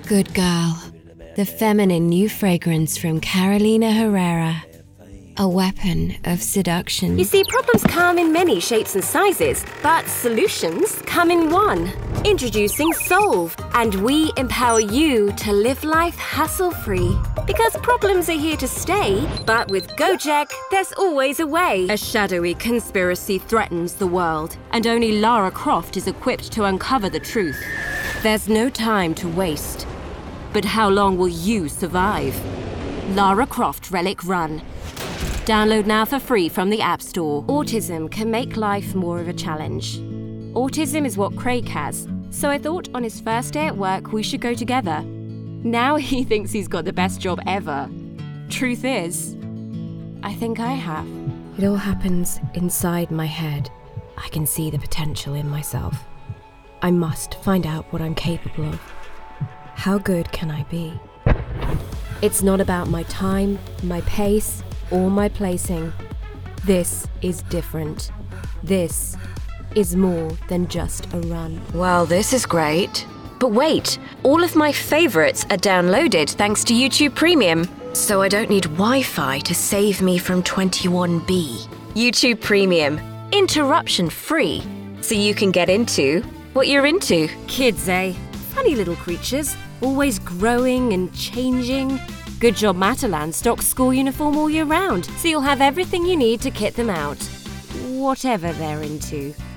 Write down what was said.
Good Girl, the feminine new fragrance from Carolina Herrera. A weapon of seduction. You see, problems come in many shapes and sizes, but solutions come in one. Introducing Solve, and we empower you to live life hassle-free. Because problems are here to stay, but with Gojek, there's always a way. A shadowy conspiracy threatens the world, and only Lara Croft is equipped to uncover the truth. There's no time to waste. But how long will you survive? Lara Croft Relic Run. Download now for free from the App Store. Autism can make life more of a challenge. Autism is what Craig has, so I thought on his first day at work we should go together. Now he thinks he's got the best job ever. Truth is, I think I have. It all happens inside my head. I can see the potential in myself. I must find out what I'm capable of. How good can I be? It's not about my time, my pace, or my placing. This is different. This is more than just a run. Well, this is great. But wait, all of my favorites are downloaded thanks to YouTube Premium, so I don't need Wi-Fi to save me from 21B. YouTube Premium, interruption free, so you can get into what you're into. Kids, eh? Funny little creatures, always growing and changing. Good job Matalan stocks school uniform all year round, so you'll have everything you need to kit them out. Whatever they're into.